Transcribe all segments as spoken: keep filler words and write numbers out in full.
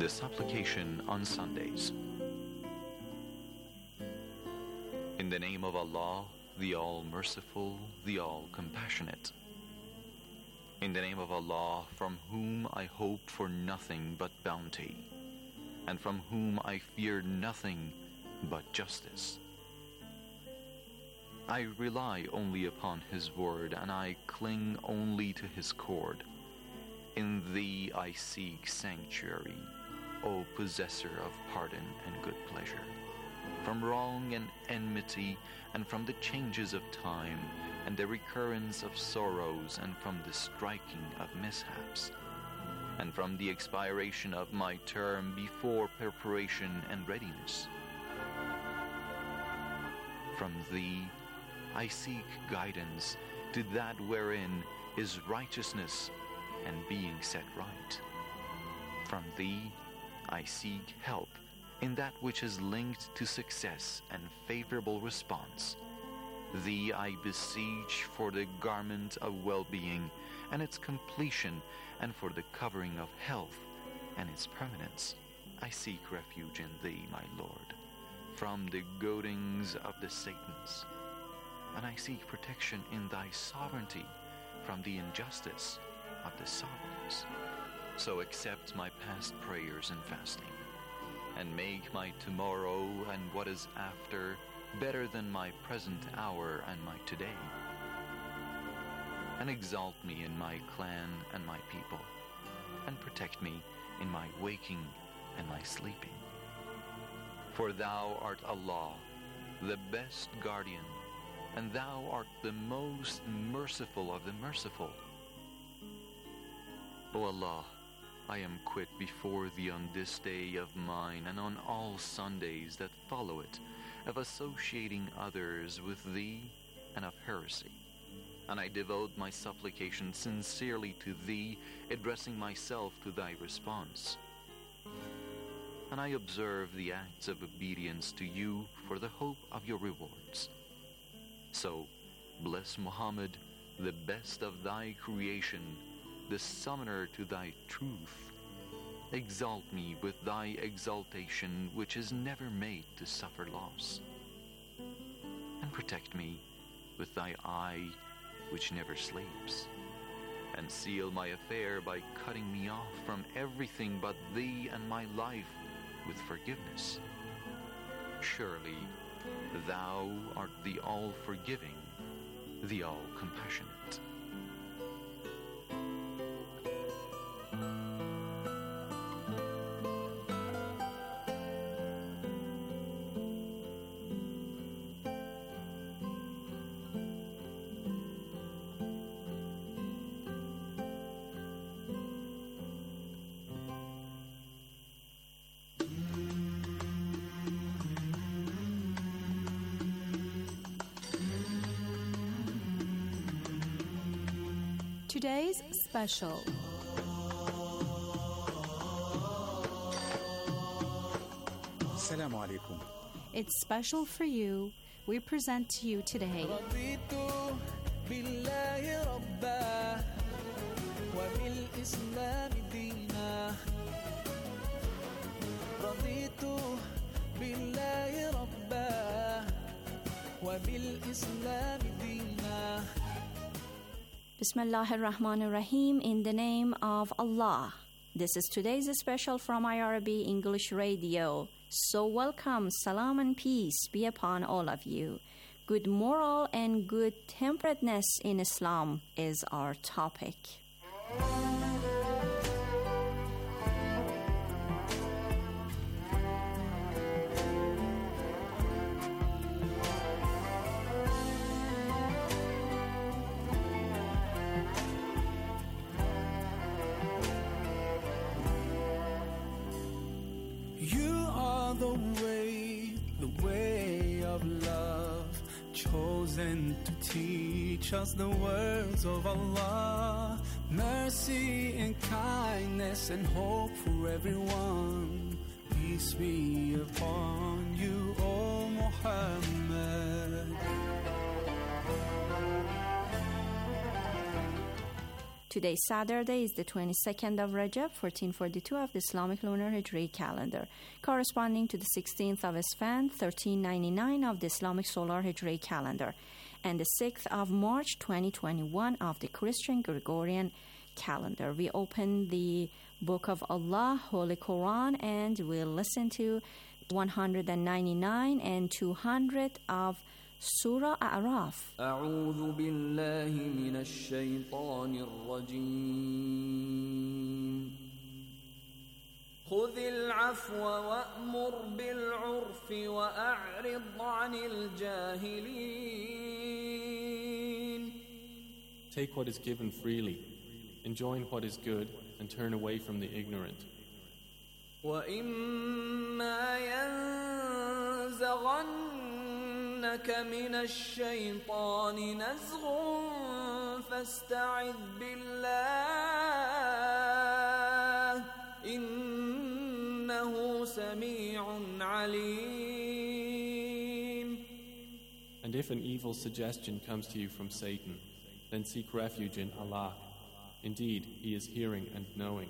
The Supplication on Sundays. In the name of Allah, the All-Merciful, the All-Compassionate. In the name of Allah, from whom I hope for nothing but bounty, and from whom I fear nothing but justice. I rely only upon His word, and I cling only to His cord. In Thee I seek sanctuary, O possessor of pardon and good pleasure, from wrong and enmity, and from the changes of time, and the recurrence of sorrows, and from the striking of mishaps, and from the expiration of my term before preparation and readiness. From Thee I seek guidance to that wherein is righteousness and being set right. From Thee I seek help in that which is linked to success and favorable response. Thee I beseech for the garment of well-being and its completion, and for the covering of health and its permanence. I seek refuge in Thee, my Lord, from the goadings of the Satans, and I seek protection in Thy sovereignty from the injustice of the sovereigns. So accept my past prayers and fasting, and make my tomorrow and what is after better than my present hour and my today. And exalt me in my clan and my people, and protect me in my waking and my sleeping. For Thou art Allah, the best guardian, and Thou art the most merciful of the merciful. O Allah, I am quit before Thee on this day of mine, and on all Sundays that follow it, of associating others with Thee and of heresy. And I devote my supplication sincerely to Thee, addressing myself to Thy response. And I observe the acts of obedience to You for the hope of Your rewards. So, bless Muhammad, the best of Thy creation, the summoner to Thy truth. Exalt me with Thy exaltation, which is never made to suffer loss. And protect me with Thy eye, which never sleeps. And seal my affair by cutting me off from everything but Thee and my life with forgiveness. Surely, Thou art the all-forgiving, the all-compassionate. Today's special. Assalamu alaikum. It's special for you. We present to you today. Bismillahir Rahmanir Rahim, in the name of Allah. This is today's special from I R B English Radio. So welcome, salam and peace be upon all of you. Good moral and good temperateness in Islam is our topic. The way, the way of love, chosen to teach us the words of Allah, mercy and kindness and hope for everyone. Peace be upon you, O Muhammad. Today, Saturday, is the twenty-second of Rajab, fourteen forty-two of the Islamic Lunar Hijri calendar, corresponding to the sixteenth of Isfand, thirteen ninety-nine of the Islamic Solar Hijri calendar, and the sixth of March, twenty twenty-one of the Christian Gregorian calendar. We open the Book of Allah, Holy Quran, and we'll listen to one ninety-nine and two hundred of Surah A'raf. أعوذ بالله من الشيطان الرجيم خذ العفو وأمر بالعرف وأعرض عن الجاهلين. Take what is given freely, enjoin what is good, and turn away from the ignorant. وإما ينزغنك من الشيطان نزغ فاستعذ بالله إنه سميع عليم. And if an evil suggestion comes to you from Satan, then seek refuge in Allah. Indeed, He is hearing and knowing.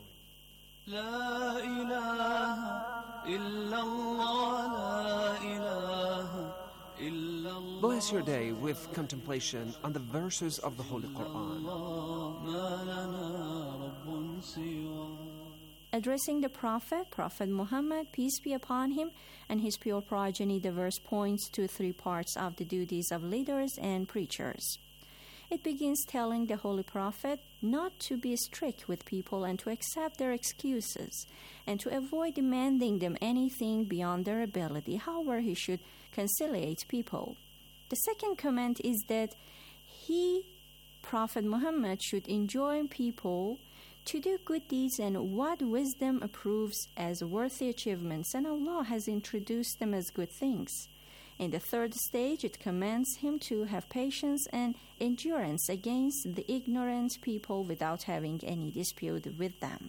لا إله إلا الله لا إله إلا الله. Bless your day with contemplation on the verses of the Holy Quran. ما لنا رب سواه. Addressing the Prophet, Prophet Muhammad, peace be upon him, and his pure progeny, the verse points to three parts of the duties of leaders and preachers. It begins telling the Holy Prophet not to be strict with people and to accept their excuses and to avoid demanding them anything beyond their ability. However, he should conciliate people. The second comment is that he, Prophet Muhammad, should enjoin people to do good deeds and what wisdom approves as worthy achievements, and Allah has introduced them as good things. In the third stage, it commands him to have patience and endurance against the ignorant people without having any dispute with them.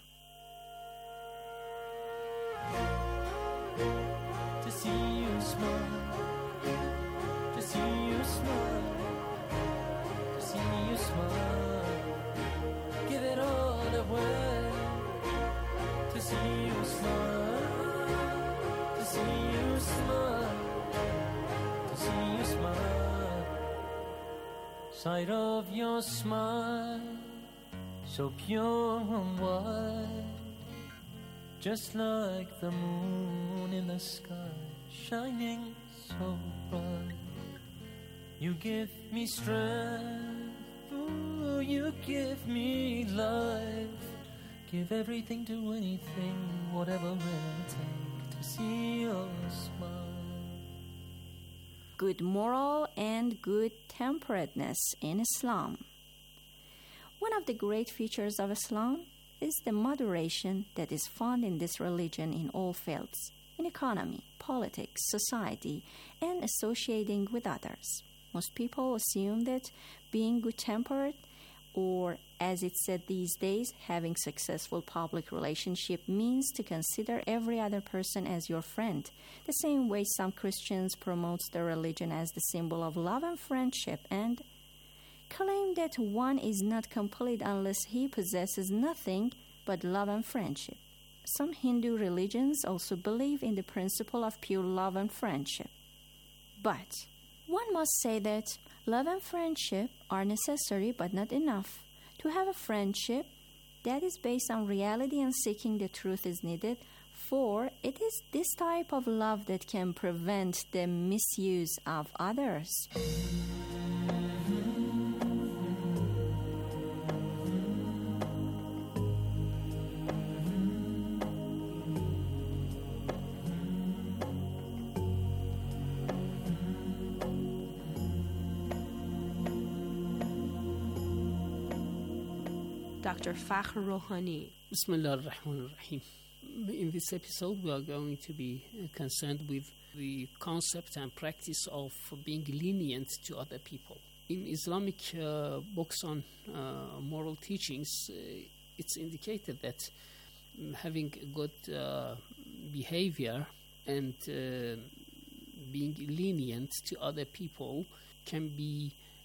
To see you smile, to see you smile, to see you smile, give it all away. To see you smile, to see you smile. See you smile, sight of your smile, so pure and white, just like the moon in the sky, shining so bright. You give me strength, ooh, you give me life, give everything to anything, whatever it takes to see your smile. Good moral and good temperateness in Islam. One of the great features of Islam is the moderation that is found in this religion in all fields, in economy, politics, society, and associating with others. Most people assume that being good-tempered, or as it's said these days, having successful public relationship means to consider every other person as your friend, the same way some Christians promote their religion as the symbol of love and friendship and claim that one is not complete unless he possesses nothing but love and friendship. Some Hindu religions also believe in the principle of pure love and friendship. But one must say that love and friendship are necessary but not enough. To have a friendship that is based on reality and seeking the truth is needed, for it is this type of love that can prevent the misuse of others. Doctor Fakhr Rouhani. Bismillah ar-Rahman ar-Rahim. In this episode, we are going to be concerned with the concept and practice of being lenient to other people. In Islamic uh, books on uh, moral teachings, uh, it's indicated that having good uh, behavior and uh, being lenient to other people can be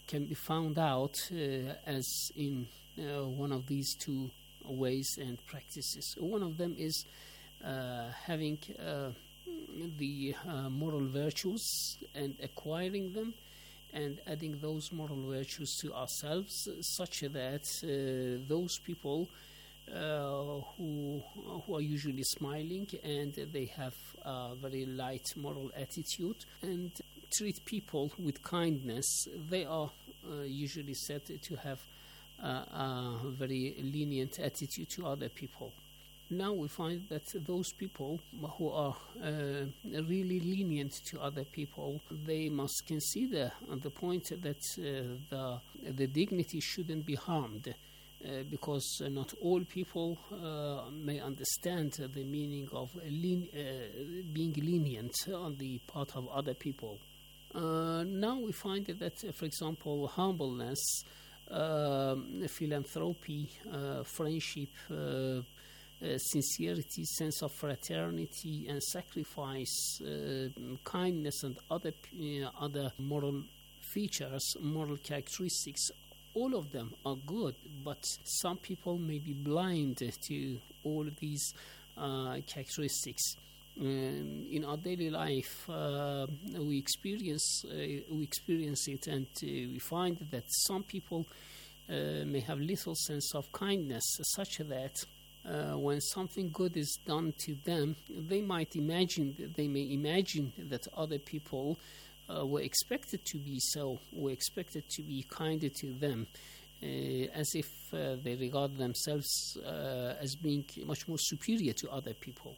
can be found out uh, as in uh, one of these two ways and practices. One of them is uh, having uh, the uh, moral virtues and acquiring them and adding those moral virtues to ourselves, such that uh, those people uh, who who are usually smiling and they have a very light moral attitude and treat people with kindness, they are uh, usually said to have uh, a very lenient attitude to other people. Now we find that those people who are uh, really lenient to other people, they must consider the point that uh, the the dignity shouldn't be harmed, uh, because uh, not all people uh, may understand the meaning of len- uh, being lenient on the part of other people. Uh, now we find that, uh, for example, humbleness, uh, philanthropy, uh, friendship, uh, Uh, sincerity, sense of fraternity and sacrifice, uh, kindness and other uh, other moral features, moral characteristics, all of them are good, but some people may be blind to all these uh, characteristics. Um, in our daily life, uh, we experience uh, we experience it, and uh, we find that some people uh, may have little sense of kindness, such that Uh, when something good is done to them, they might imagine, they may imagine that other people uh, were expected to be so, were expected to be kinder to them, uh, as if uh, they regard themselves uh, as being much more superior to other people.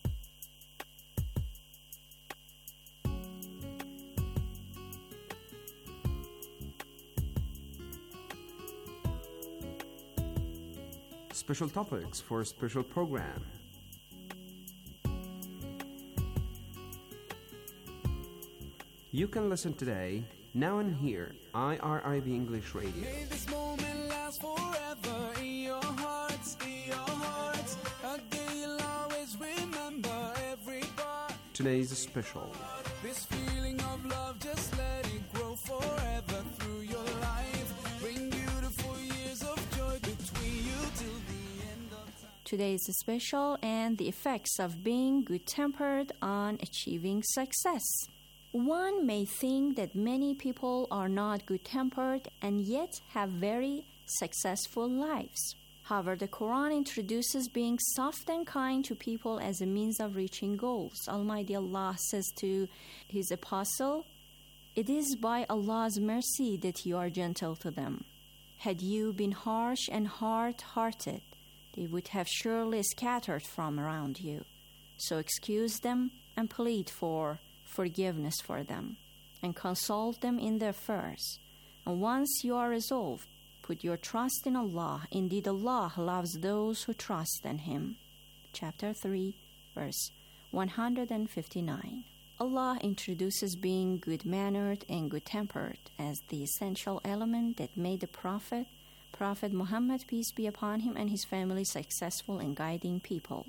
Special topics for a special program. You can listen today, now and here, I R I B English Radio. May this moment last forever in your hearts, in your hearts. A day you'll always remember every part. Today's special. This feeling of love, just let it grow forever through your life. Bring beautiful years of joy between you till the end of time. Today is special, and the effects of being good-tempered on achieving success. One may think that many people are not good-tempered and yet have very successful lives. However, the Quran introduces being soft and kind to people as a means of reaching goals. Almighty Allah says to His apostle, "It is by Allah's mercy that you are gentle to them. Had you been harsh and hard-hearted, they would have surely scattered from around you. So excuse them and plead for forgiveness for them, and consult them in their affairs. And once you are resolved, put your trust in Allah. Indeed, Allah loves those who trust in Him." Chapter three, verse one hundred fifty-nine. Allah introduces being good-mannered and good-tempered as the essential element that made the Prophet, Prophet Muhammad, peace be upon him, and his family successful in guiding people.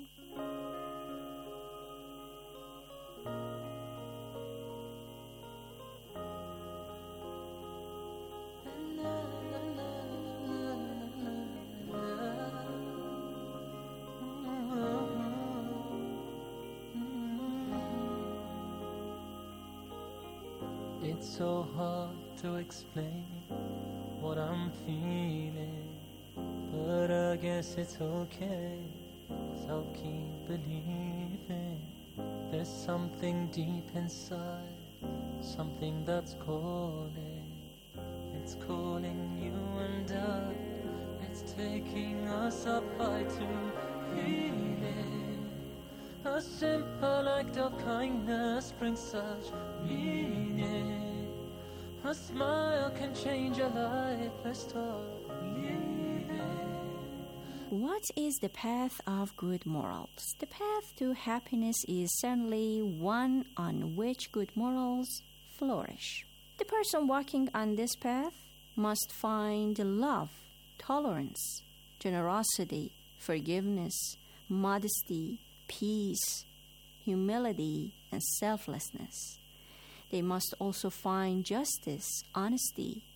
It's so hard to explain what I'm feeling, but I guess it's okay, 'cause I'll keep believing. There's something deep inside, something that's calling. It's calling you and I. It's taking us up high to healing. A simple act of kindness brings such meaning. A smile can change a life. Let's start living. What is the path of good morals? The path to happiness is certainly one on which good morals flourish. The person walking on this path must find love, tolerance, generosity, forgiveness, modesty, peace, humility, and selflessness. They must also find justice, honesty,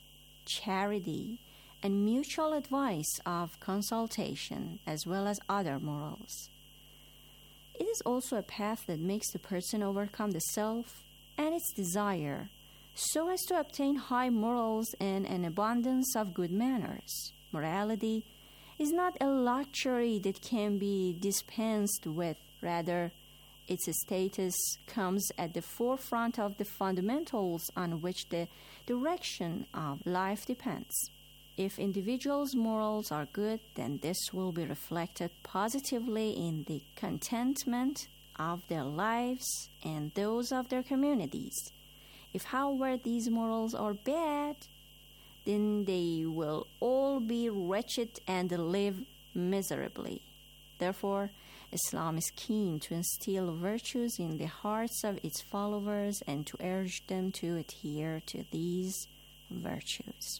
charity, and mutual advice of consultation, as well as other morals. It is also a path that makes the person overcome the self and its desire, so as to obtain high morals and an abundance of good manners. Morality is not a luxury that can be dispensed with. Rather, its status comes at the forefront of the fundamentals on which the direction of life depends. If individuals' morals are good, then this will be reflected positively in the contentment of their lives and those of their communities. If, however, these morals are bad, then they will all be wretched and live miserably. Therefore, Islam is keen to instill virtues in the hearts of its followers and to urge them to adhere to these virtues.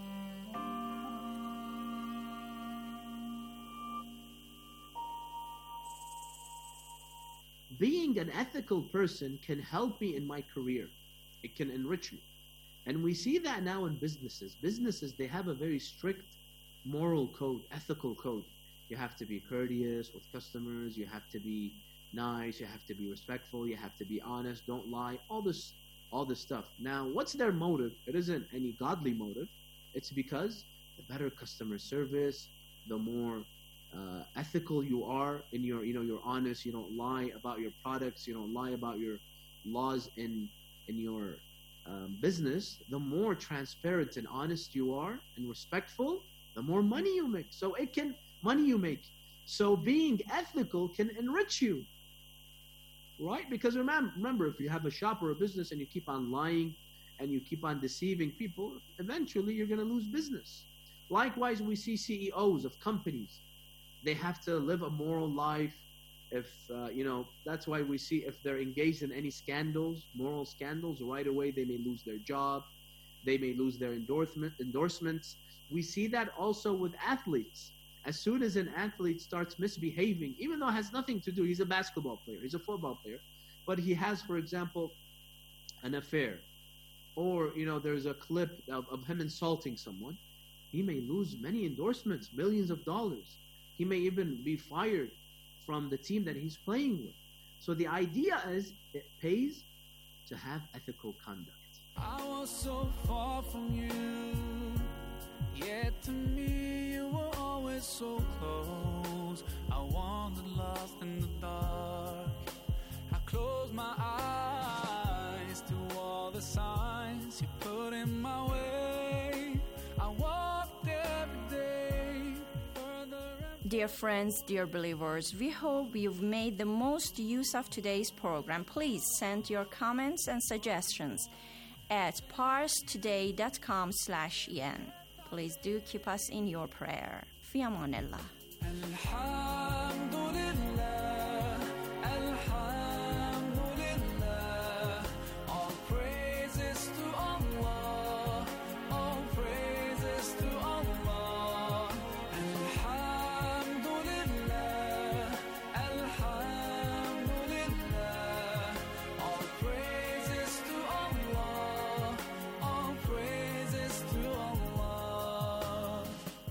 Being an ethical person can help me in my career. It can enrich me. And we see that now in businesses. Businesses, they have a very strict moral code, ethical code. You have to be courteous with customers. You have to be nice. You have to be respectful. You have to be honest. Don't lie. All this, all this stuff. Now, what's their motive? It isn't any godly motive. It's because the better customer service, the more uh, ethical you are in your, you know, you're honest. You don't lie about your products. You don't lie about your laws in in your um, business. The more transparent and honest you are and respectful, the more money you make. So it can money you make. So being ethical can enrich you, right? Because remember, remember, if you have a shop or a business and you keep on lying and you keep on deceiving people, eventually you're going to lose business. Likewise, we see C E Os of companies. They have to live a moral life. If, uh, you know, that's why we see if they're engaged in any scandals, moral scandals, right away they may lose their job. They may lose their endorsement, endorsements. We see that also with athletes. As soon as an athlete starts misbehaving, even though it has nothing to do, he's a basketball player, he's a football player, but he has, for example, an affair, or, you know, there's a clip of, of him insulting someone, he may lose many endorsements, millions of dollars. He may even be fired from the team that he's playing with. So the idea is, it pays to have ethical conduct. I was so far from you, yet to me you were always so close. I wandered lost in the dark. I closed my eyes to all the signs you put in my way. I walked every day. Dear friends, dear believers, we hope you've made the most use of today's program. Please send your comments and suggestions at parstoday dot com slash en. Please do keep us in your prayer. Fi amanillah. Alhamdulillah, Alhamdulillah, all praises to Allah, all praises to Allah. Alhamdulillah, Alhamdulillah, all praises to Allah, all praises to Allah.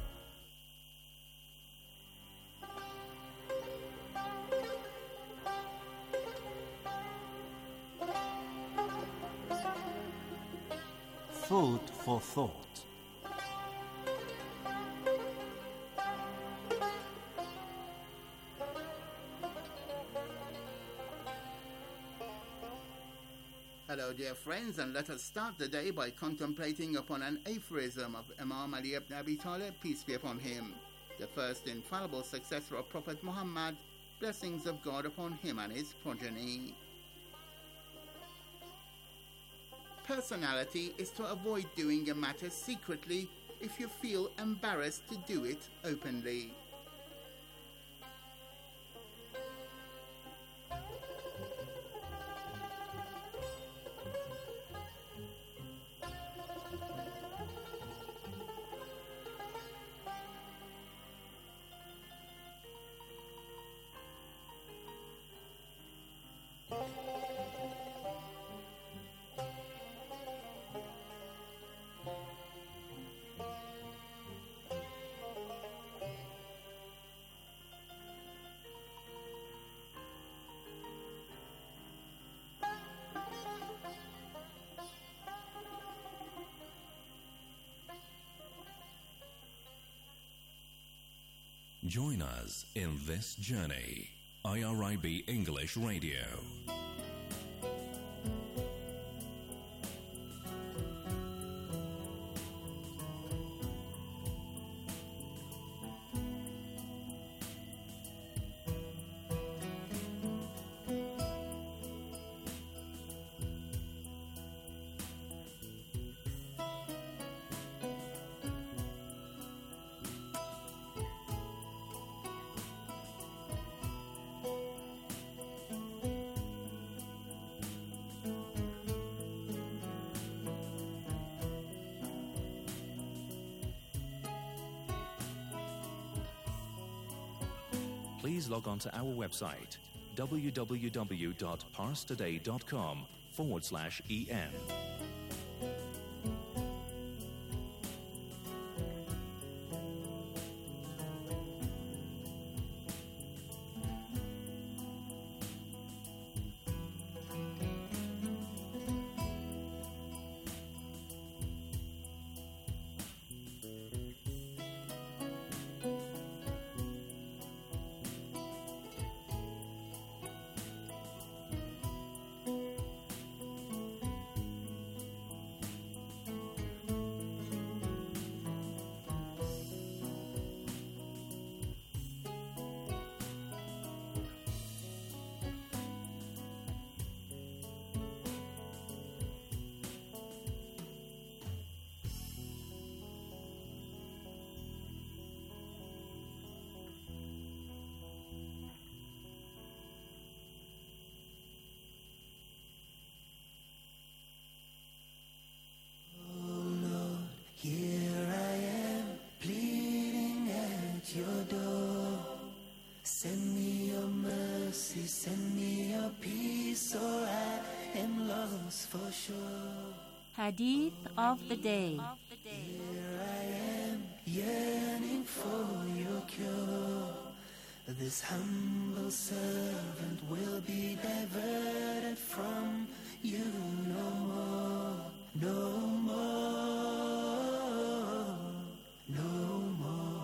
Food for thought. Hello dear friends, and let us start the day by contemplating upon an aphorism of Imam Ali ibn Abi Talib, peace be upon him, the first infallible successor of Prophet Muhammad, blessings of God upon him and his progeny. Personality is to avoid doing a matter secretly if you feel embarrassed to do it openly. Join us in this journey. I R I B English Radio. Please log on to our website, www.parstoday.com forward slash EN. Send me your mercy, send me your peace, or I am lost for sure. Hadith of the day. Here I am, yearning for your cure. This humble servant will be diverted from you no more, no more, no more.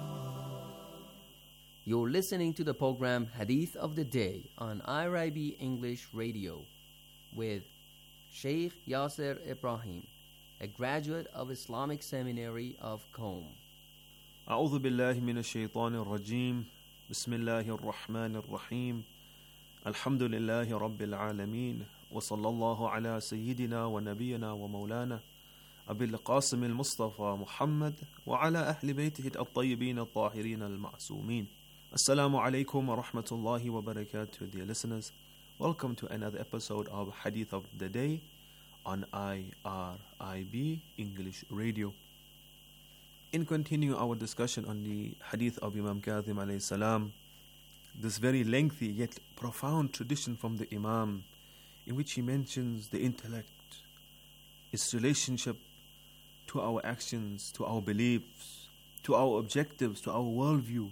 You're listening to the program Hadith of the Day on I R I B English Radio with Sheikh Yasser Ibrahim, a graduate of Islamic Seminary of Qom. أعوذ بالله من الشيطان الرجيم بسم الله الرحمن الرحيم الحمد لله رب العالمين وصلى الله على سيدنا ونبينا ومولانا أبي القاسم المصطفى محمد وعلى أهل بيته الطيبين الطاهرين المعصومين. Assalamu alaikum wa rahmatullahi wa barakatuh, dear listeners. Welcome to another episode of Hadith of the Day on I R I B English Radio. In continuing our discussion on the Hadith of Imam Kadhim alayhi salam, this very lengthy yet profound tradition from the Imam, in which he mentions the intellect, its relationship to our actions, to our beliefs, to our objectives, to our worldview,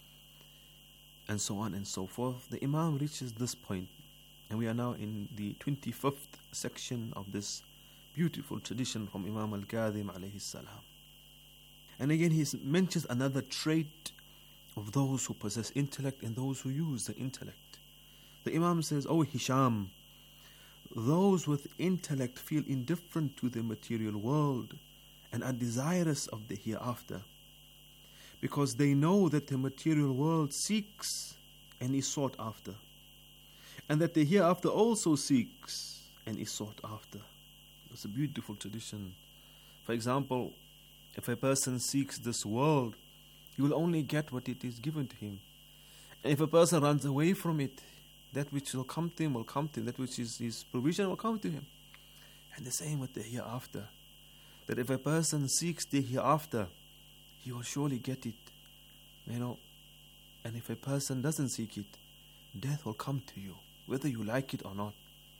and so on and so forth. The Imam reaches this point, and we are now in the twenty-fifth section of this beautiful tradition from Imam al-Kadhim alayhi salam. And again he mentions another trait of those who possess intellect and those who use the intellect. The Imam says, "O Hisham, those with intellect feel indifferent to the material world and are desirous of the hereafter, because they know that the material world seeks and is sought after, and that the hereafter also seeks and is sought after." It's a beautiful tradition. For example, if a person seeks this world, he will only get what it is given to him. And if a person runs away from it, that which will come to him will come to him, that which is his provision will come to him. And the same with the hereafter, that if a person seeks the hereafter, he will surely get it, you know. And if a person doesn't seek it, death will come to you, whether you like it or not.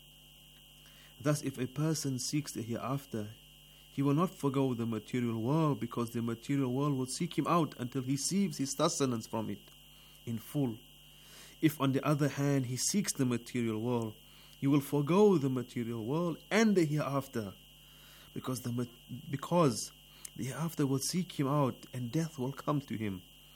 Thus, if a person seeks the hereafter, he will not forgo the material world, because the material world will seek him out until he receives his sustenance from it in full. If, on the other hand, he seeks the material world, he will forgo the material world and the hereafter, because the because the hereafter will seek him out and death will come to him.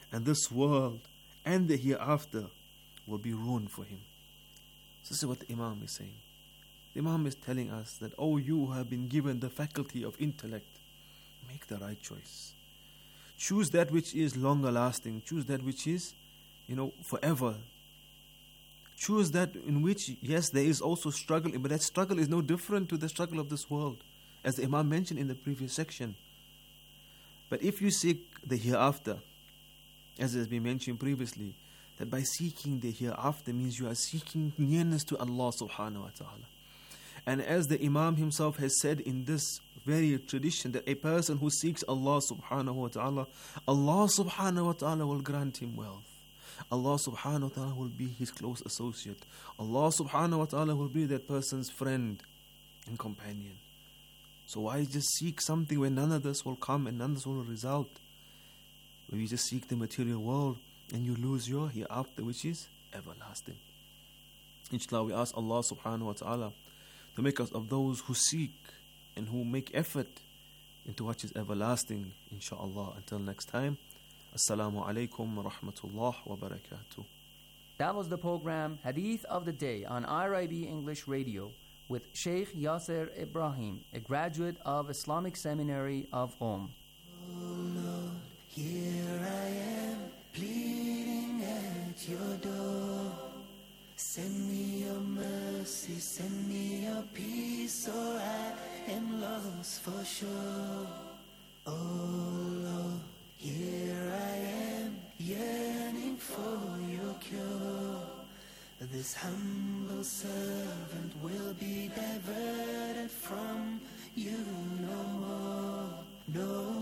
and this world and the hereafter will be ruined for him. So this is what the Imam is saying. The Imam is telling us that, oh, you who have been given the faculty of intellect, make the right choice. Choose that which is longer lasting. Choose that which is, you know, forever. Choose that in which, yes, there is also struggle, but that struggle is no different to the struggle of this world, as the Imam mentioned in the previous section. But if you seek the hereafter, as has been mentioned previously, that by seeking the hereafter means you are seeking nearness to Allah subhanahu wa ta'ala. And as the Imam himself has said in this very tradition, that a person who seeks Allah subhanahu wa ta'ala, Allah subhanahu wa ta'ala will grant him wealth. Allah subhanahu wa ta'ala will be his close associate. Allah subhanahu wa ta'ala will be that person's friend and companion. So why just seek something where none of this will come and none of this will result? Where you just seek the material world and you lose your hereafter, which is everlasting. Inshallah, we ask Allah subhanahu wa ta'ala to make us of those who seek and who make effort into what is everlasting, inshallah. Until next time, Assalamu alaikum wa rahmatullah wa barakatuh. That was the program Hadith of the Day on I R I B English Radio with Sheikh Yasser Ibrahim, a graduate of Islamic Seminary of Qom. Oh Lord, here I am, pleading at your door. Send me your mercy, send me your peace, or I am lost for sure. Oh Lord, here I am, yearning for your cure. This humble servant will be diverted from you no more, no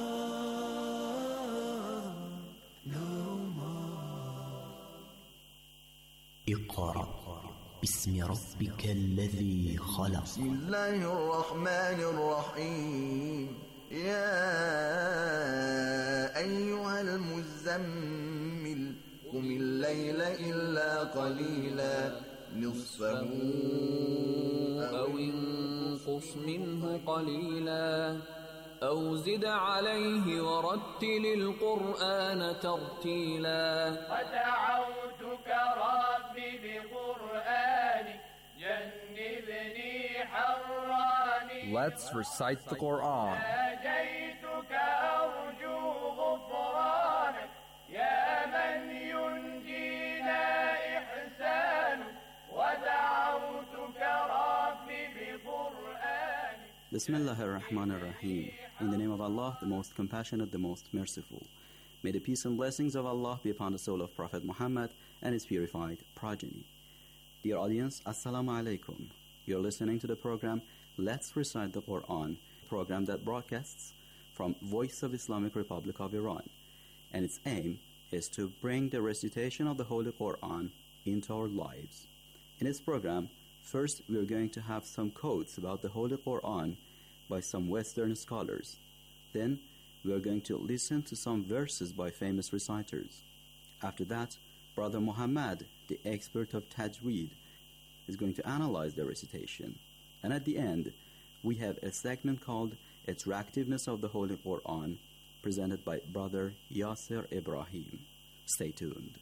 more, no more. اقرأ باسم ربك الذي خلق. بسم الله الرحمن الرحيم. يا أيها المزمل قم الليل إلا قليلا نصفه أو انقص منه قليلا أو زد عليه ورتل القرآن ترتيلا ودعوتك ربي بقرآنك جنبني حراني. Let's recite the Quran. ناجيتك أرجو غفرانك يا من ينجينا إحسانك ودعوتك ربي بقرآنك. Bismillah ar-Rahman ar-Rahim. In the name of Allah, the most compassionate, the most merciful. May the peace and blessings of Allah be upon the soul of Prophet Muhammad and his purified progeny. Dear audience, Assalamu alaikum. You're listening to the program Let's Recite the Quran, a program that broadcasts from Voice of Islamic Republic of Iran. And its aim is to bring the recitation of the Holy Quran into our lives. In this program, first we're going to have some quotes about the Holy Quran by some Western scholars. Then we are going to listen to some verses by famous reciters. After that, Brother Muhammad, the expert of Tajweed, is going to analyze the recitation. And at the end, we have a segment called Attractiveness of the Holy Quran, presented by Brother Yasser Ibrahim. Stay tuned.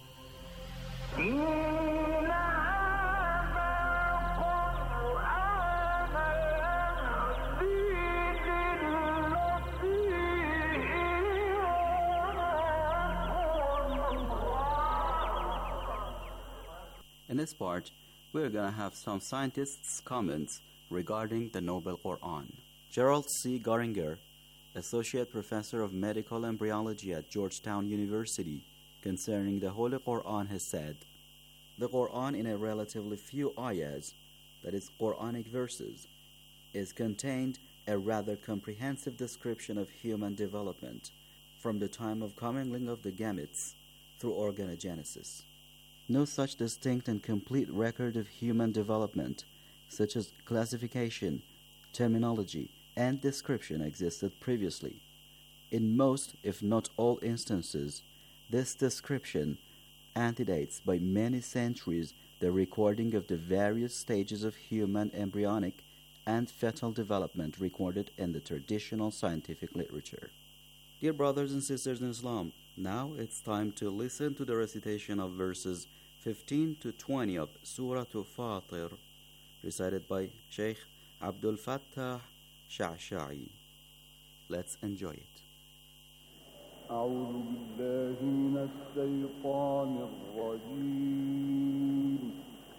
In this part, we're going to have some scientists' comments regarding the Noble Quran. Gerald C. Garinger, Associate Professor of Medical Embryology at Georgetown University, concerning the Holy Quran has said, the Quran in a relatively few ayahs, that is Quranic verses, is contained a rather comprehensive description of human development from the time of commingling of the gametes through organogenesis. No such distinct and complete record of human development, such as classification, terminology, and description existed previously. In most, if not all instances, this description antedates by many centuries the recording of the various stages of human embryonic and fetal development recorded in the traditional scientific literature. Dear brothers and sisters in Islam, now it's time to listen to the recitation of verses fifteen to twenty of Surah Fatir, recited by Sheikh Abdul Fattah Sha'sha'i. Let's enjoy it. أعوذ بالله من الشيطان الرجيم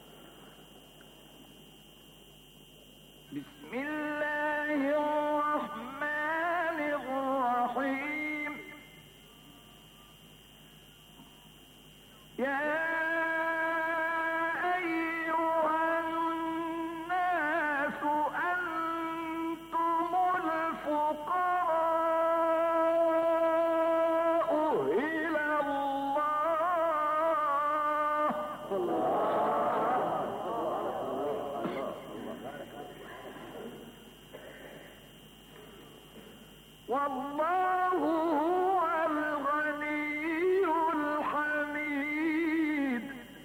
بسم الله الرحمن الرحيم يا والله هو الغني الحميد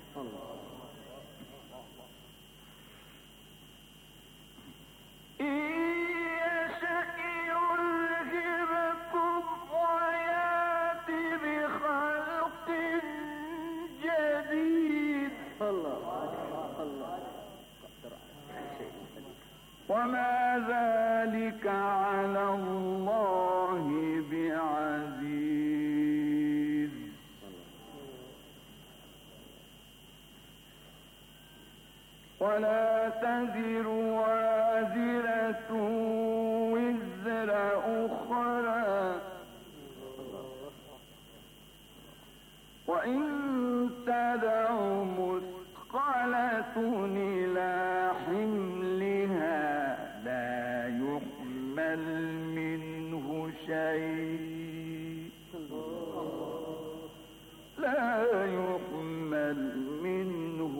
إن يشأ يذهبكم ويأتي بخلق جديد وما ذلك على الله بعزيز ولا تزر وازرة وزر أخرى وإن تدع مثقلة إلى حملها لا يحمل منه شيء لا يحمل منه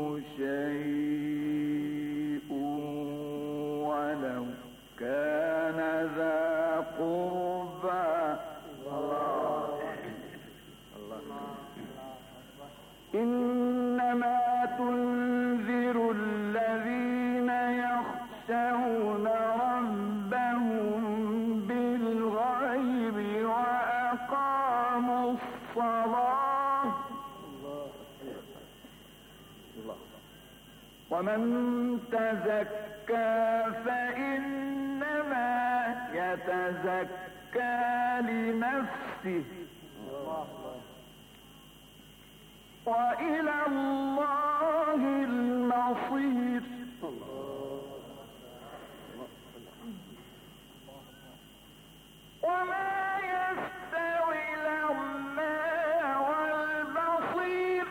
شيء ولو كان ذا قربى إنما تنذر الذين يخشون ربهم بالغيب وأقاموا الصلاة ومن تزكى فإنما يتزكى لنفسه وإلى الله المصير وما يستوي الأعمى والبصير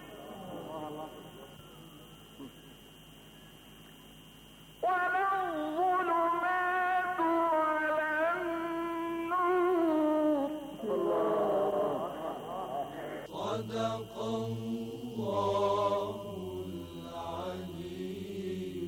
ولا الظلمات ولا النور صدق الله العلي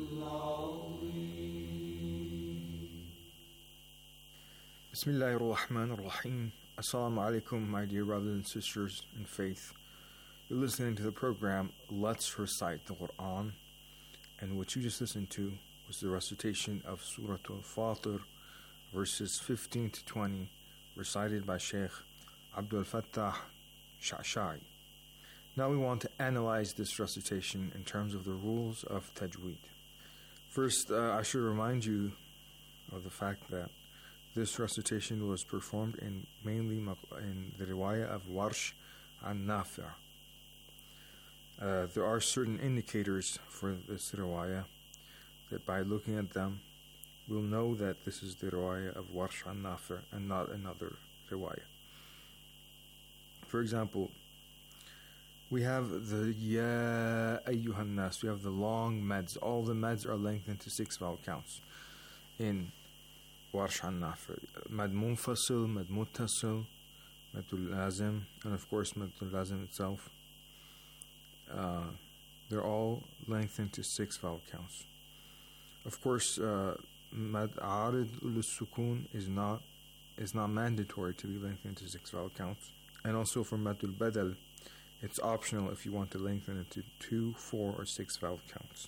العظيم. Bismillahir Rahmanir Rahim. Assalamu alaikum, my dear brothers and sisters in faith. You're listening to the program Let's Recite the Quran, and what you just listened to was the recitation of Surah Al-Fatir, verses fifteen to twenty, recited by Sheikh Abdul Fattah Sha'sha'i. Now we want to analyze this recitation in terms of the rules of tajweed. First, uh, I should remind you of the fact that this recitation was performed in mainly in the riwayah of Warsh and Nafi'. Uh, there are certain indicators for this riwayah that by looking at them, we'll know that this is the riwayah of Warsh and Nafi' and not another riwayah. For example, we have the Ya Ayyuhan Nas, we have the long mads. All the mads are lengthened to six vowel counts in Warsh and Nafi'. Mad Munfasil, Mad Muttasil, Madul Lazim, and of course Madul Lazim itself. Uh, they're all lengthened to six vowel counts. Of course, uh, Mad Arid ul Sukun is not is not mandatory to be lengthened to six vowel counts. And also for Madul Badal, it's optional if you want to lengthen it to two, four, or six vowel counts.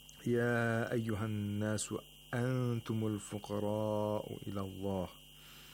Ya ayyuhan nasu antumul fuqara'u ila Allah.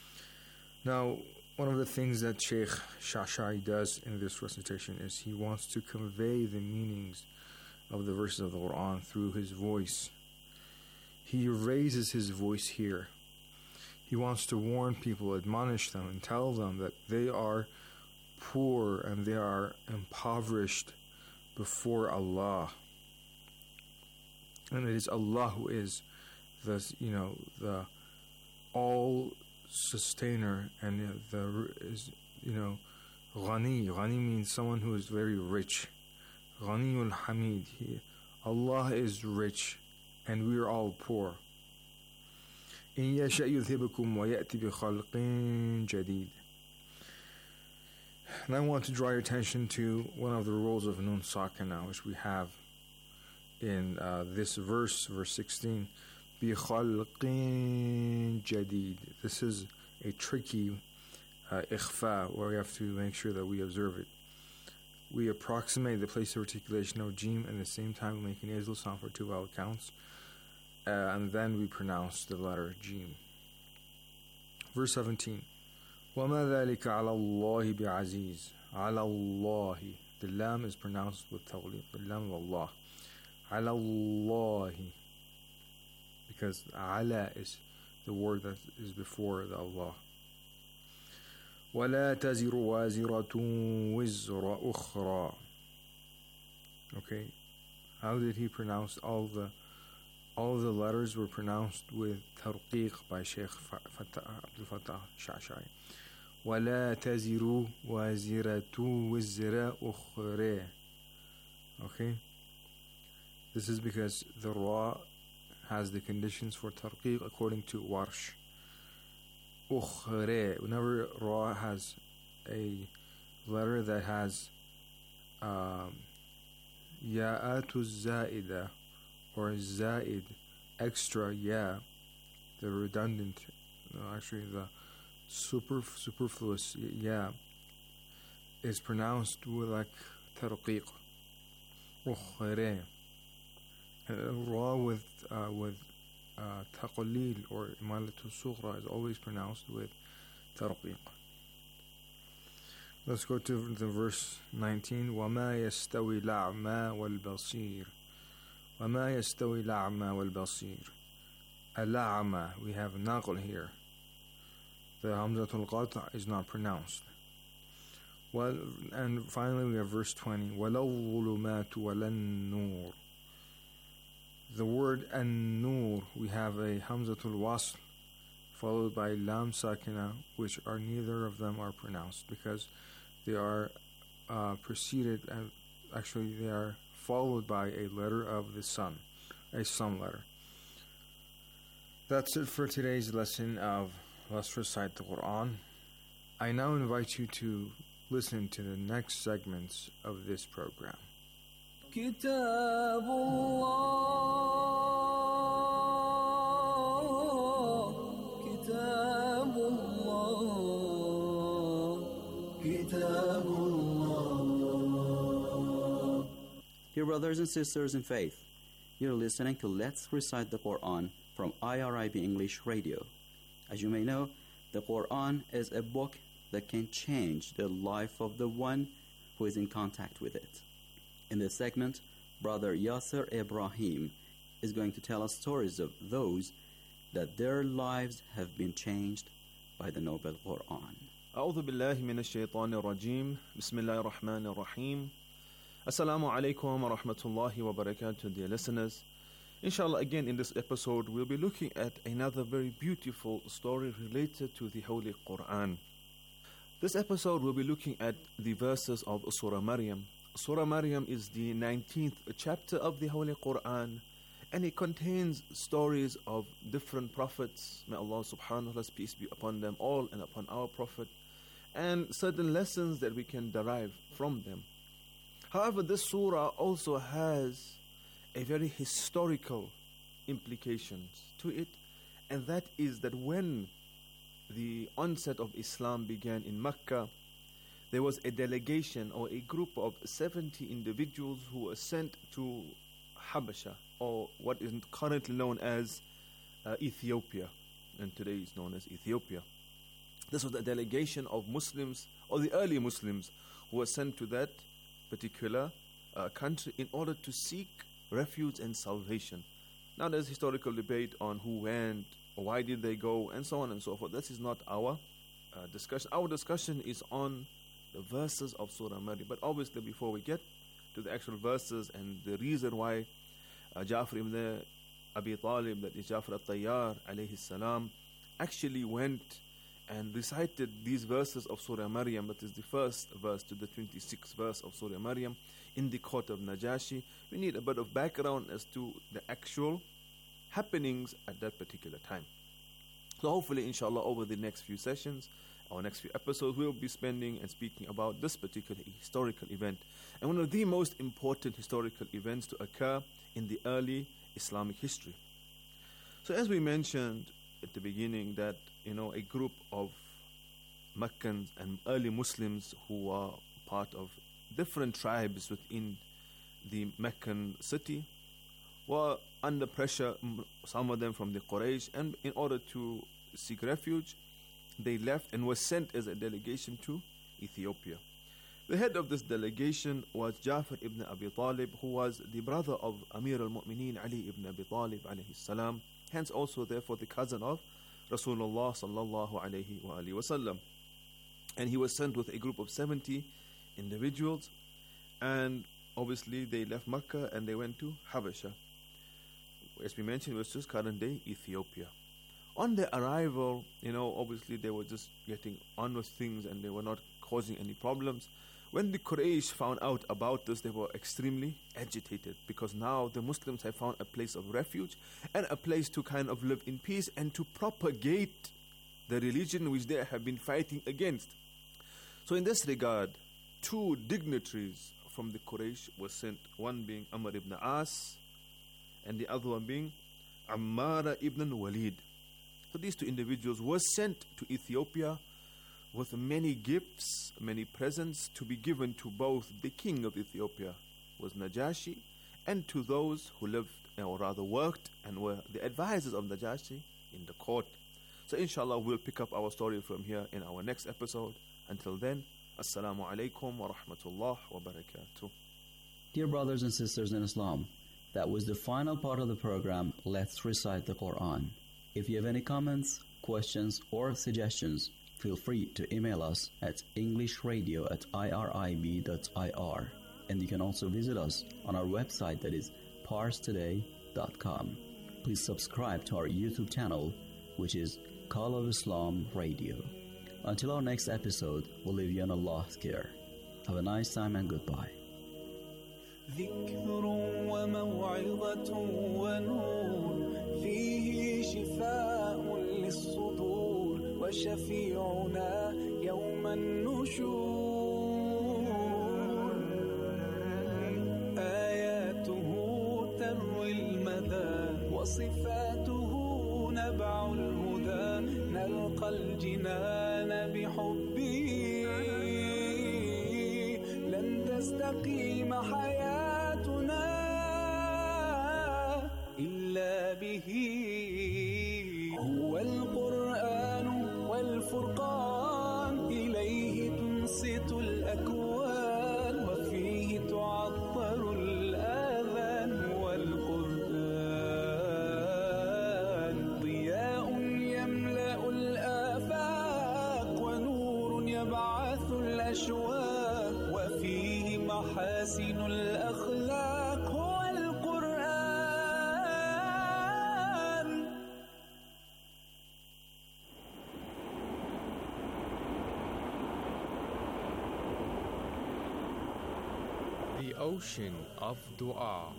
Now, one of the things that Sheikh Shashai does in this recitation is he wants to convey the meanings of the verses of the Quran through his voice. He raises his voice here. He wants to warn people, admonish them, and tell them that they are poor and they are impoverished before Allah. And it is Allah who is the, you know, the all sustainer, and the is, you know, Ghani. Ghani means someone who is very rich. Ghaniyul Hamid. He, Allah is rich, and we are all poor. إن يشأ يذهبكم ويأتي بخلق جديد. And I want to draw your attention to one of the rules of Nun Sakina, which we have in uh, this verse, verse sixteen. بخلق جديد. This is a tricky uh, ikhfa, where we have to make sure that we observe it. We approximate the place of articulation of Jim, and at the same time we make an nasal sound for two vowel counts, uh, and then we pronounce the letter Jim. Verse seventeen. وَمَا ذَلِكَ عَلَى اللَّهِ بِعَزِيزٍ. عَلَى اللَّهِ. The lam is pronounced with tawliq. The lam of Allah. عَلَى اللَّهِ. Because ala is the word that is before the Allah. وَلَا تَزِرُ وَازِرَةٌ وِزْرَ أُخْرَى. Okay, how did he pronounce all the all the letters were pronounced with tarqiq by Sheikh Abdul Fattah Shashai. وَلَا تَزِرُ وَازِرَةٌ وِزْرَ أُخْرَى. Okay, this is because the ra has the conditions for tarqiq according to Warsh. Ukhre. Whenever ra has a letter that has um, ya'atu zaida or zaid, extra ya, the redundant, no, actually the super superfluous ya, is pronounced with like tarqiq. Ukhre. Ra with uh, with uh, taqleel or imalatul sughra is always pronounced with tarqiq. Let's go to the verse nineteen. وَمَا يَسْتَوِي الْأَعْمَى وَالْبَصِيرُ. وَمَا يَسْتَوِي الْأَعْمَى وَالْبَصِيرُ. Al-a'ma, we have naql here. The hamzatul qata' is not pronounced. Well, and finally we have verse twenty. وَلَوْ ظُلُمَاتُ وَلَا النُّورُ. The word an-nur, we have a hamzatul wasl followed by lam sakina, which are neither of them are pronounced because they are uh, preceded and actually they are followed by a letter of the sun, a sun letter. That's it for today's lesson of Let's Recite the Quran. I now invite you to listen to the next segments of this program. كتاب الله كتاب الله كتاب الله. Dear brothers and sisters in faith, you're listening to Let's Recite the Quran from I R I B English Radio. As you may know, the Quran is a book that can change the life of the one who is in contact with it. In this segment, Brother Yasser Ibrahim is going to tell us stories of those that their lives have been changed by the Noble Quran. أعوذ بالله من الشيطان الرجيم بسم الله الرحمن الرحيم Assalamu alaikum wa rahmatullahi wa barakatuh, dear listeners. Inshallah, again in this episode we'll be looking at another very beautiful story related to the Holy Quran. This episode we'll be looking at the verses of Surah Maryam. Surah Maryam is the nineteenth chapter of the Holy Quran, and it contains stories of different prophets. May Allah subhanahu wa ta'ala's peace be upon them all and upon our prophet, and certain lessons that we can derive from them. However, this surah also has a very historical implications to it, and that is that when the onset of Islam began in Mecca, there was a delegation or a group of seventy individuals who were sent to Habasha, or what is currently known as uh, Ethiopia, and today is known as Ethiopia. This was a delegation of Muslims, or the early Muslims, who were sent to that particular uh, country in order to seek refuge and salvation. Now there's historical debate on who went, or why did they go, and so on and so forth. This is not our uh, discussion. Our discussion is on the verses of Surah Maryam. But obviously before we get to the actual verses and the reason why uh, Ja'far ibn Abi Talib, that is Ja'far al-Tayyar alayhi salam, actually went and recited these verses of Surah Maryam, that is the first verse to the twenty-sixth verse of Surah Maryam, in the court of Najashi. We need a bit of background as to the actual happenings at that particular time. So hopefully, inshallah, over the next few sessions, our next few episodes, we'll be spending and speaking about this particular historical event, and one of the most important historical events to occur in the early Islamic history. So as we mentioned at the beginning, that you know a group of Meccans and early Muslims who are part of different tribes within the Meccan city were under pressure, some of them from the Quraysh, and in order to seek refuge, they left and were sent as a delegation to Ethiopia. The head of this delegation was Ja'far ibn Abi Talib, who was the brother of Amir al-Mu'mineen Ali ibn Abi Talib alayhi salam, hence also therefore the cousin of Rasulullah sallallahu alayhi wa alihi wasallam. And he was sent with a group of seventy individuals, and obviously they left Mecca and they went to Habasha. As we mentioned, it was just current day Ethiopia. On their arrival, you know, obviously they were just getting on with things and they were not causing any problems. When the Quraysh found out about this, they were extremely agitated, because now the Muslims have found a place of refuge and a place to kind of live in peace and to propagate the religion which they have been fighting against. So in this regard, two dignitaries from the Quraysh were sent, one being Amr ibn As and the other one being Ammar ibn Walid. So these two individuals were sent to Ethiopia with many gifts, many presents to be given to both the king of Ethiopia, was Najashi, and to those who lived, or rather worked, and were the advisors of Najashi in the court. So inshallah we'll pick up our story from here in our next episode. Until then, Assalamu alaikum wa rahmatullah wa barakatuh. Dear brothers and sisters in Islam, that was the final part of the program, Let's Recite the Quran. If you have any comments, questions, or suggestions, feel free to email us at englishradio at irib dot I R. And you can also visit us on our website, that is pars today dot com. Please subscribe to our YouTube channel, which is Call of Islam Radio. Until our next episode, we'll leave you on Allah's care. Have a nice time and goodbye. ذكر وموعظة ونور فيه شفاء للصدور وشفيعنا يوم النشور آياته تروي المدى وصفاته نبع الهدى نلقى الجنان بحبه لن تستقيم حياتنا إلا به هو القرآن والفرقان إليه تنصت الأكوان وفيه تعطر الآذان والقرآن ضياء يملأ الآفاق ونور يبعث الأشواق وفيه محاسن الأخلاق هو القرآن. The ocean of dua.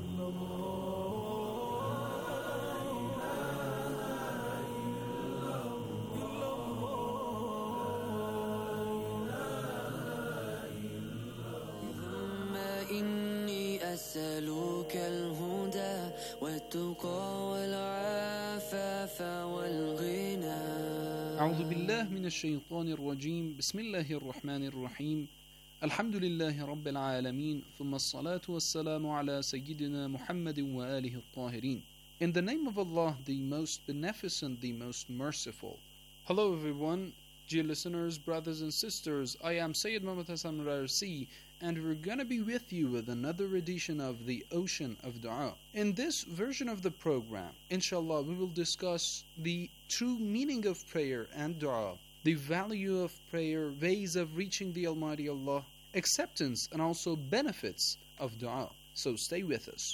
إني أسألك الهدى والتقى والعفاف والغنى. أعوذ بالله من الشيطان الرجيم. بسم الله الرحمن الرحيم. الحمد لله رب العالمين ثم الصلاة والسلام على سيدنا محمد وآله الطاهرين. In the name of Allah, the most beneficent, the most merciful. Hello everyone. Dear listeners, brothers and sisters, I am Sayyid Muhammad Hassan Rarsi, and we're gonna be with you with another edition of the Ocean of Dua. In this version of the program, inshallah, we will discuss the true meaning of prayer and dua, the value of prayer, ways of reaching the Almighty Allah, acceptance and also benefits of dua. So stay with us.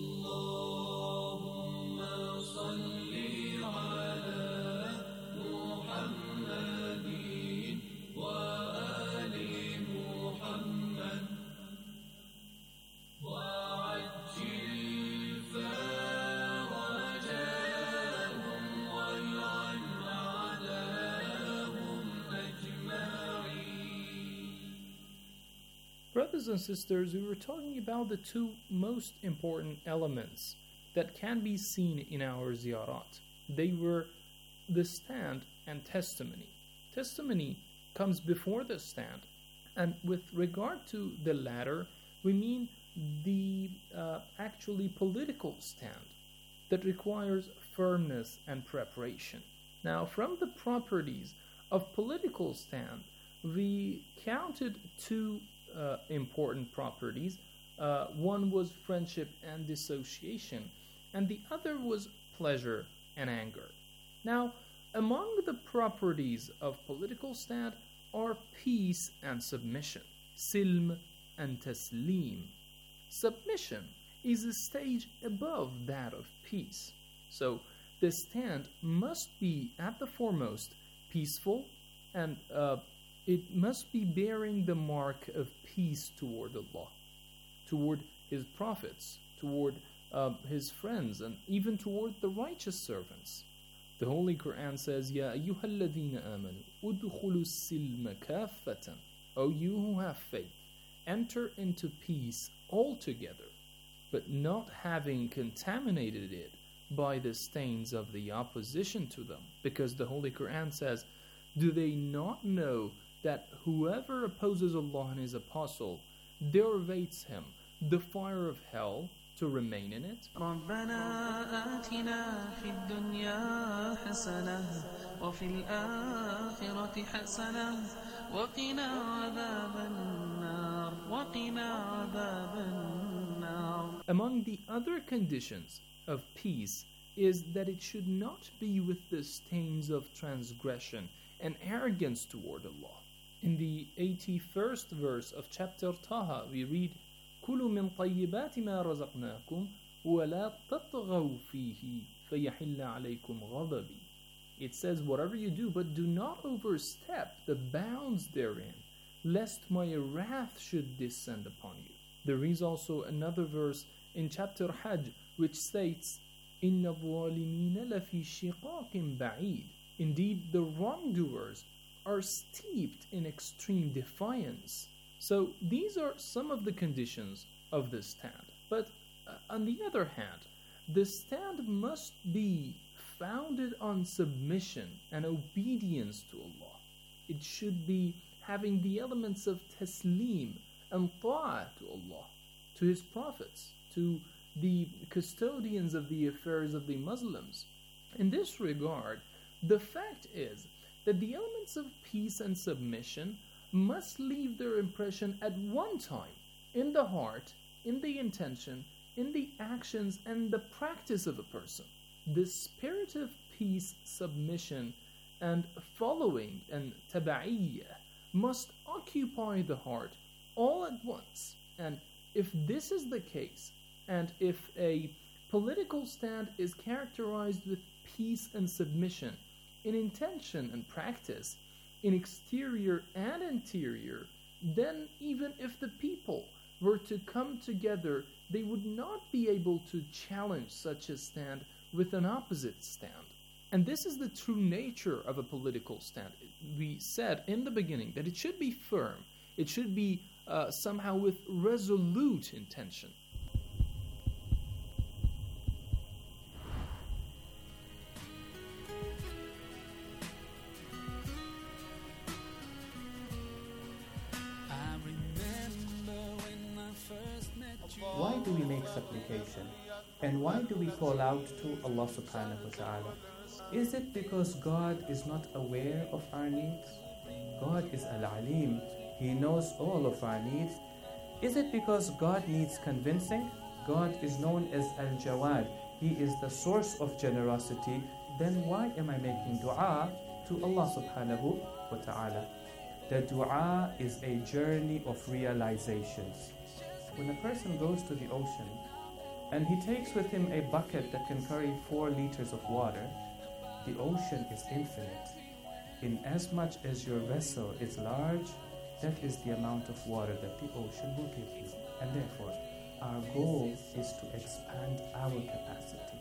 Brothers and sisters, we were talking about the two most important elements that can be seen in our ziyarat. They were the stand and testimony. Testimony comes before the stand, and with regard to the latter, we mean the uh, actually political stand that requires firmness and preparation. Now, from the properties of political stand, we counted two Uh, important properties. Uh, one was friendship and dissociation, and the other was pleasure and anger. Now, among the properties of political stand are peace and submission, silm and taslim. Submission is a stage above that of peace. So, the stand must be at the foremost peaceful, and uh, it must be bearing the mark of peace toward Allah, toward His prophets, toward uh, His friends, and even toward the righteous servants. The Holy Quran says, Ya ayyuhalladhina amanu, udkhulu silma kaffatan. O you who have faith, enter into peace altogether, but not having contaminated it by the stains of the opposition to them. Because the Holy Quran says, do they not know that whoever opposes Allah and His Apostle, there awaits him the fire of hell to remain in it? ربنا آتنا في الدنيا حسنة وفي الآخرة حسنة وقنا عذاب النار وقنا عذاب النار. Among the other conditions of peace is that it should not be with the stains of transgression and arrogance toward Allah. In the eighty-first verse of chapter Taha, we read, كُلُوا مِنْ طَيِّبَاتِ مَا رَزَقْنَاكُمْ وَلَا تَطْغَوْا فِيهِ فَيَحِلَّ عَلَيْكُمْ غَضَبِي. It says, whatever you do, but do not overstep the bounds therein, lest my wrath should descend upon you. There is also another verse in chapter Hajj which states, إِنَّ الظَّالِمِينَ لَفِي شِقَاقٍ بَعِيدٍ. Indeed, the wrongdoers are steeped in extreme defiance. So these are some of the conditions of the stand. But uh, on the other hand, the stand must be founded on submission and obedience to Allah. It should be having the elements of taslim and ta'ah to Allah, to His prophets, to the custodians of the affairs of the Muslims. In this regard, the fact is that the elements of peace and submission must leave their impression at one time in the heart, in the intention, in the actions and the practice of a person. The spirit of peace, submission, and following and taba'iyyah must occupy the heart all at once. And if this is the case, and if a political stand is characterized with peace and submission in intention and practice, in exterior and interior, then even if the people were to come together, they would not be able to challenge such a stand with an opposite stand. And this is the true nature of a political stand. We said in the beginning that it should be firm, it should be uh, somehow with resolute intention. Why do we make supplication? And why do we call out to Allah subhanahu wa ta'ala? Is it because God is not aware of our needs? God is Al-Alim. He knows all of our needs. Is it because God needs convincing? God is known as Al-Jawad. He is the source of generosity. Then why am I making dua to Allah subhanahu wa ta'ala? The dua is a journey of realizations. When a person goes to the ocean and he takes with him a bucket that can carry four liters of water, the ocean is infinite. In as much as your vessel is large, that is the amount of water that the ocean will give you. And therefore, our goal is to expand our capacity.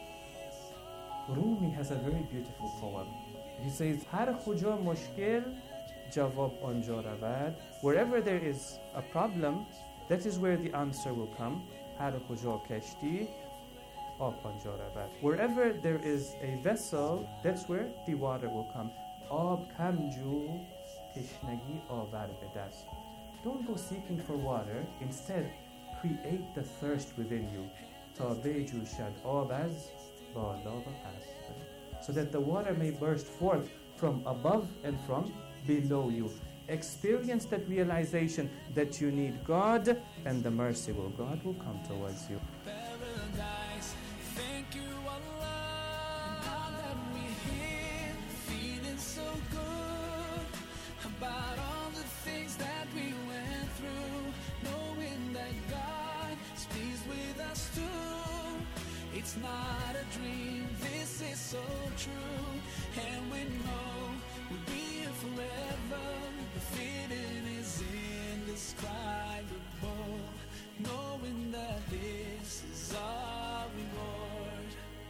Rumi has a very beautiful poem. He says, Har khuja mushkil, jawab anja ravad. Wherever there is a problem, that is where the answer will come. Har khuja kashti, ab anja ravad. Wherever there is a vessel, that's where the water will come. Ab kamju tishnagi avar bedast. Don't go seeking for water. Instead, create the thirst within you. Ta bejushad abaz bala wa past. So that the water may burst forth from above and from below you. Experience that realization that you need God, and the mercy of God will come towards you. Paradise, thank you Allah, now that we're here, feeling so good about all the things that we went through, knowing that God is pleased with us too. It's not a dream, this is so true, and we know we'll be here forever. The feeling is indescribable, knowing that this is our reward.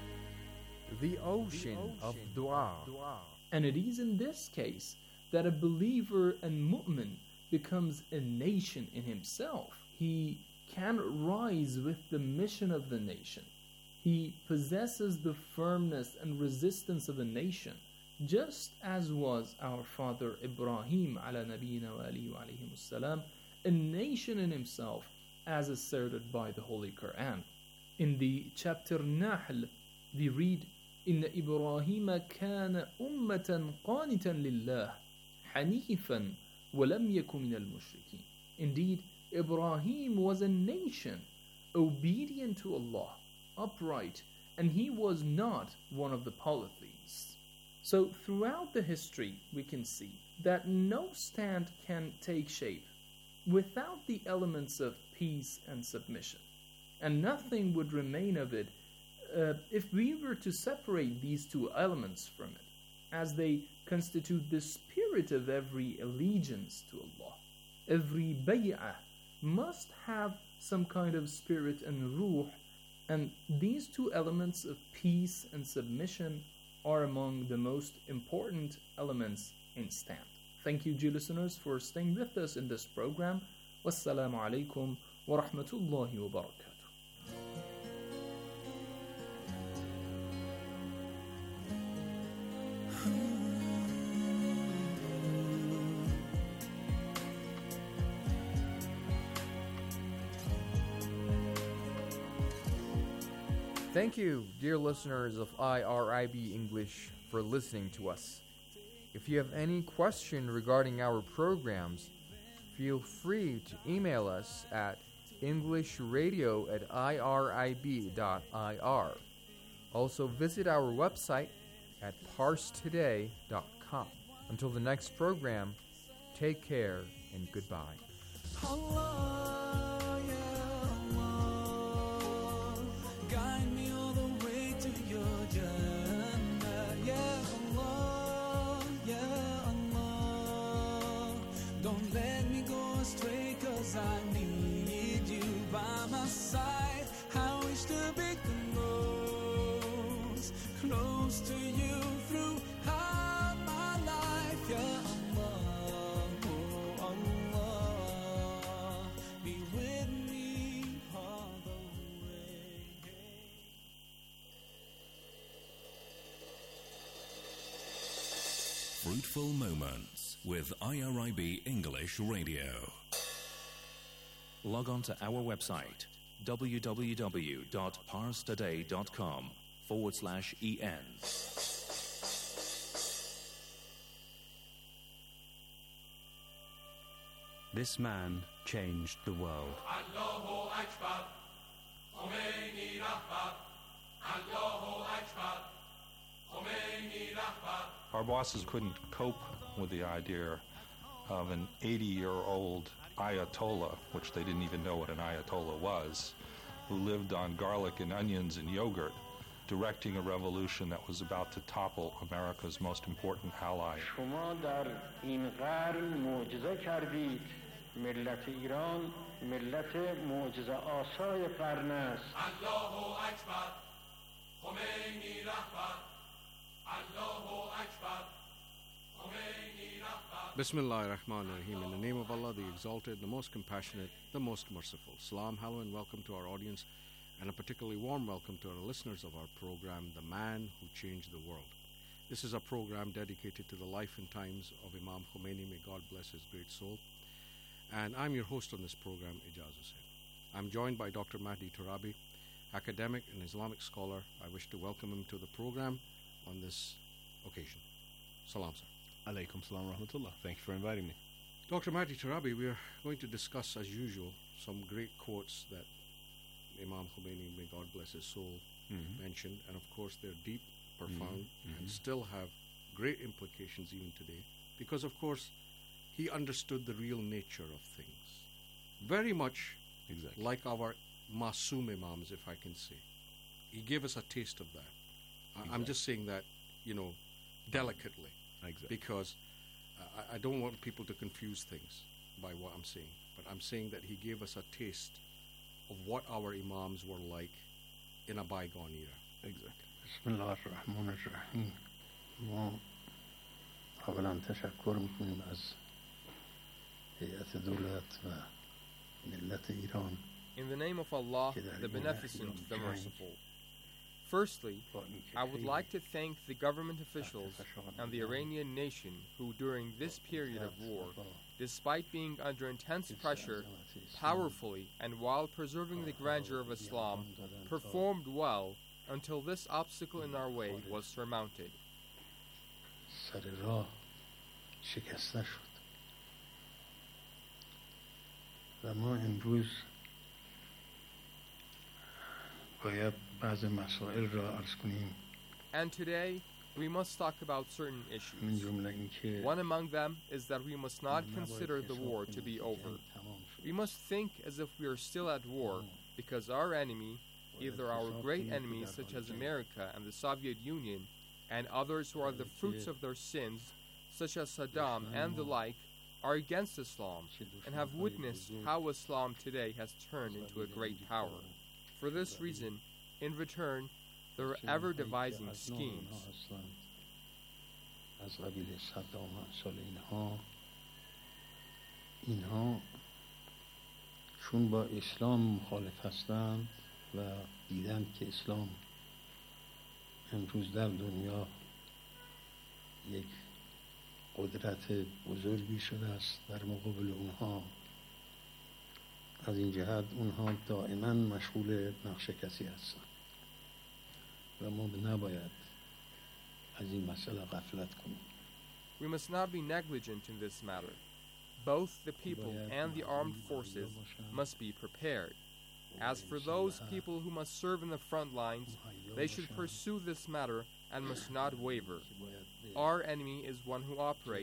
The ocean of dua. And it is in this case that a believer and mu'min becomes a nation in himself. He can rise with the mission of the nation. He possesses the firmness and resistance of a nation, just as was our father Ibrahim ala nabiyina wa alihi wa alayhi salam, a nation in himself, as asserted by the Holy Quran. In the chapter Nahl, we read, إن إبراهيم كان أمة قانتا لله حنيفا ولم يكن من المشركين. Indeed, Ibrahim was a nation obedient to Allah, upright, and he was not one of the polytheists. So throughout the history, we can see that no stand can take shape without the elements of peace and submission, and nothing would remain of it uh, if we were to separate these two elements from it, as they constitute the spirit of every allegiance to Allah. Every bay'ah must have some kind of spirit and ruh, and these two elements of peace and submission are among the most important elements in stand. Thank you, dear listeners, for staying with us in this program. Wassalamu alaikum wa rahmatullahi wa barakatuh. Thank you, dear listeners of I R I B English, for listening to us. If you have any question regarding our programs, feel free to email us at englishradio at irib dot I R. Also visit our website at parstoday dot com. Until the next program, take care and goodbye. Allah, ya Allah, guide me all the way to your Jannah. Ya Allah, ya Allah, don't let me go astray, 'cause I need you by my side. I wish to be close, close to you throughout my life. Ya Allah, oh Allah, be with me all the way. Fruitful Moments with I R I B English Radio. Log on to our website w w w dot parstoday dot com forward slash en. This man changed the world. Allahu Akbar, Khomeini Rahbar, Allahu Akbar, Khomeini Rahbar. Our bosses couldn't cope with the idea of an eighty-year-old Ayatollah, which they didn't even know what an Ayatollah was, who lived on garlic and onions and yogurt, directing a revolution that was about to topple America's most important ally. شما در این قرن معجزه کردید. ملت ایران ملت معجزه آسای قرن است. Allahu Akbar, Khomeini Rahbar, Allahu Akbar, Khomeini Rahbar. Bismillah ar-Rahman ar-Rahim. In the name of Allah, the Exalted, the Most Compassionate, the Most Merciful. Salam, hello, and welcome to our audience, and a particularly warm welcome to our listeners of our program, The Man Who Changed the World. This is a program dedicated to the life and times of Imam Khomeini, may God bless his great soul. And I'm your host on this program, Ijaz Hussain. I'm joined by Doctor Mahdi Turabi, academic and Islamic scholar. I wish to welcome him to the program on this occasion. Salam, sir. Alaikum salam rahmatullah. Thank you for inviting me. Doctor Mahdi Turabi, we are going to discuss, as usual, some great quotes that Imam Khomeini, may God bless his soul, Mhm. mentioned. And of course, they're deep, profound, Mhm. and Mhm. still have great implications even today. Because, of course, he understood the real nature of things. Very much Exactly. like our Masoom Imams, if I can say. He gave us a taste of that. I- I'm Exactly. just saying that, you know, delicately. Exactly. Because I, I don't want people to confuse things by what I'm saying. But I'm saying that he gave us a taste of what our Imams were like in a bygone era. Exactly. بسم الله الرحمن الرحیم. ما اولا تشکر میکنیم از هیئت دولت و ملت ایران. In the name of Allah, the Beneficent, the Merciful. Firstly, I would like to thank the government officials and the Iranian nation who, during this period of war, despite being under intense pressure, powerfully and while preserving the grandeur of Islam, performed well until this obstacle in our way was surmounted. سر راه شکسته شد و ما امروز باید بعض مسائل را عرض کنیم. And today, we must talk about certain من issues. جمله این که One among them is that we must not consider the war to be over. We must think as if we are still at war, because our enemy, either our great enemies such as America and the Soviet Union, and others who are the fruits of their sins, such as Saddam and the like, are against Islam and have witnessed how Islam today has turned into a great power. For this reason, in return, they are ever devising schemes. از قبیل صدام و امثال اینها اینها چون با اسلام مخالف هستند و دیدن که اسلام امروز در دنیا یک قدرت بزرگی شده است در مقابل اونها، از این جهت اونها دائما مشغول نقش کسی هستند و ما نباید از این مسئله غفلت کنیم. We must not be negligent in this matter. Both the people and the armed forces must be prepared. As for those people who must serve in the front lines, they should pursue this matter and must not waver. Our enemy is one who operates